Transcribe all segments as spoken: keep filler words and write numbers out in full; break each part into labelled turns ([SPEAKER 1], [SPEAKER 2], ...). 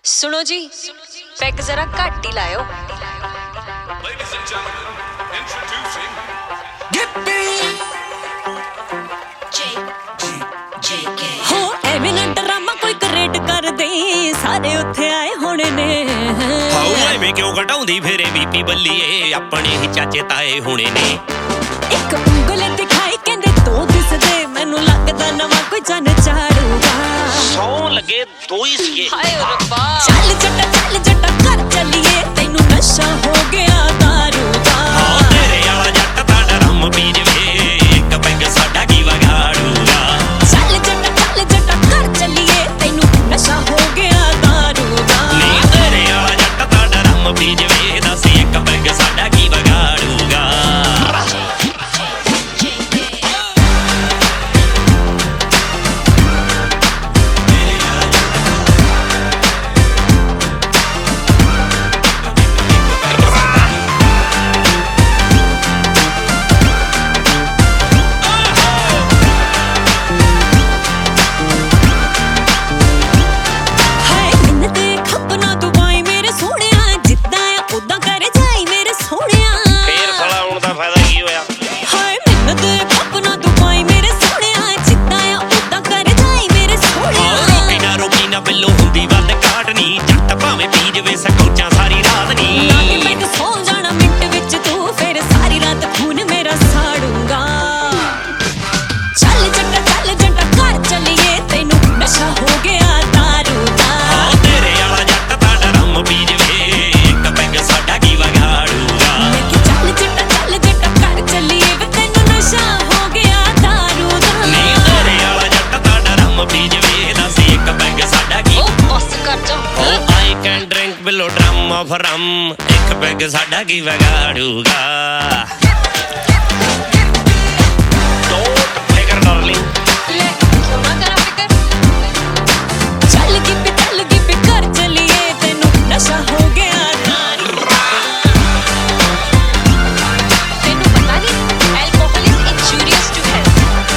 [SPEAKER 1] सुनो जी, पैग जरा घट ही लायो।
[SPEAKER 2] Ladies and gentlemen, introducing
[SPEAKER 3] हो एवें ना ड्रामा कोई क्रिएट कर दे, सारे उत्थे आए होने ने।
[SPEAKER 4] हाउ एवें क्यों घटाउंदी फेरे बीपी बल्लीए, अपने ही चाचे ताए होने ने।
[SPEAKER 3] एक ਉਂਗਲ दिखाई कहंदे दो दिसदे, मैनू लगदा नवा कोई जन चाड़ूगा।
[SPEAKER 4] सौ लगे दो ही सीए।
[SPEAKER 1] हाय रब्बा,
[SPEAKER 3] चल जट्टा चल जट्टा कर चलिए, तैनू नशा हो गया दारू दा।
[SPEAKER 4] हाँ तेरे आला जट दा डरम पी जवे, एक पैग साडा की वगाड़ूगा।
[SPEAKER 3] चल जट्टा चल जट्टा कर चलिए, तैनू नशा हो गया दारू दा।
[SPEAKER 4] नी तेरे आला जट दा डरम पी जवे, दस एक पैग साडा की वगाड़ूगा। बिल्लो हुंदी वध काटनी, जट भावें पी जवे सकौचां सारी रात नी।
[SPEAKER 3] लाके पैग सो जाना मिंट विच तू, फिर सारी रात खून मेरा साड़ूंगा। चल जट्टा चल जट्टा कर चलिए, तैनू नशा हो गया दारू दा।
[SPEAKER 4] हाँ तेरे आला जट दा डरम पी जवे, एक पैग साडा की वगाड़ूगा।
[SPEAKER 3] मैं कि चल जट्टा चल जट्टा कर चलिए, वे तैनू नशा हो गया दारू दा।
[SPEAKER 4] नी तेरे आला जट दा डरम पी जवे, दस एक पैग साडा की।
[SPEAKER 1] ओ बस कर जा।
[SPEAKER 4] Oh, I can drink below drum of rum, एक पैग साडा की वगाड़ूगा। Don't figure darling,
[SPEAKER 1] ले क्यों ना करा फिकर,
[SPEAKER 3] चल गिप चल गिप कर चलिए, तैनू नशा हो गया दारू दा।
[SPEAKER 1] तेनू पता नहीं alcohol is injurious to health.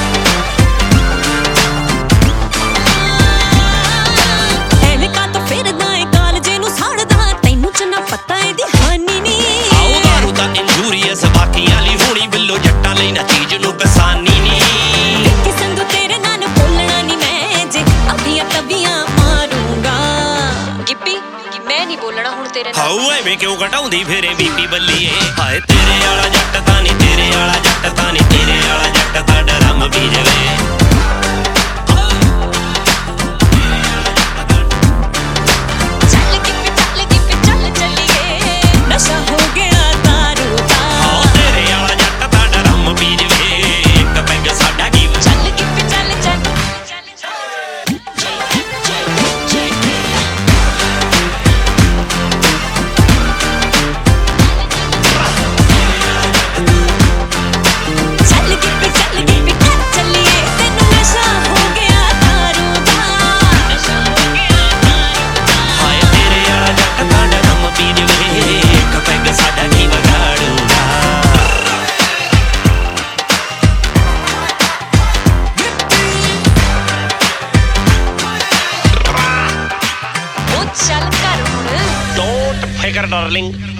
[SPEAKER 3] ਐਵੇਂ ਕਾ ਤਾਂ ਫਿਰਦਾ ਏ ਕਾਲਜੇ ਨੂੰ ਸਾੜਦਾ, ਤੈਨੂੰ ਚ ਨਾ ਪਤਾ ਇਹਦੀ ਹਾਨੀ ਨੀ।
[SPEAKER 4] ਆਉ ਦਾਰੂ ਤਾਂ ਇੰਜੂਰੀਅਸ ਬਾਕੀਆਂ ਲਈ ਹੋਣੀ, ਬਿੱਲੋ ਜੱਟਾਂ ਲਈ ਨਾ ਚੀਜ਼ ਨੂੰ ਕਸਾਨੀ ਨੀ।
[SPEAKER 3] ਕਿ ਸੰਦੂ ਤੇਰੇ ਨਾਲ ਬੋਲਣਾ ਨੀ ਮੈਂ, ਜੇ ਆਪਣੀਆਂ ਤਵੀਆਂ ਮਾਰੂੰਗਾ।
[SPEAKER 1] ਗਿੱਪੀ ਕਿ ਮੈਂ ਨਹੀਂ ਬੋਲਣਾ ਹੁਣ ਤੇਰੇ ਨਾਲ।
[SPEAKER 4] ਹਾਉ ਐਵੇਂ ਕਿਉਂ ਘਟਾਉਂਦੀ ਫੇਰੇ ਬੀਪੀ ਬੱਲੀਏ, ਹਾਏ ਤੇਰੇ ਆਲਾ ਜੱਟ ਤਾਂ ਨੀ, ਤੇਰੇ ਆਲਾ ਜੱਟ ਤਾਂ ਨੀ, ਤੇਰੇ ਆਲਾ ਜੱਟ ਤਾਂ ਡਰਮ ਪੀ ਜਵੇ।
[SPEAKER 3] ਚੱਲ ਗਿੱਪ ਚੱਲ ਗਿੱਪ ਚੱਲ ਚੱਲੀਏ, ਨਸ਼ਾ ਹੋ ਗਿਆ ਦਾਰੂ ਦਾ।
[SPEAKER 4] हाँ तेरे आला जट दा डरम पी जवे, एक पैग साडा की।
[SPEAKER 3] ਚੱਲ ਗਿੱਪ ਚੱਲ ਚੱਲ ਚੱਲ ਗਿੱਪ ਚੱਲ ਗਿੱਪ ਕਰ ਚੱਲੀਏ, ਤੈਨੂੰ ਨਸ਼ਾ ਹੋ ਗਿਆ ਦਾਰੂ ਦਾ। ਨਸ਼ਾ ਹੋ ਗਿਆ ਦਾਰੂ ਦਾ।
[SPEAKER 4] ਹਾਏ ਤੇਰੇ ਆਲਾ ਜੱਟ दा डरम पी जवे, एक पैग साडा की वगाड़ूगा।
[SPEAKER 1] ਉਹ ਚੱਲ ਕਰ ਹੁਣ।
[SPEAKER 4] Don't figure darling,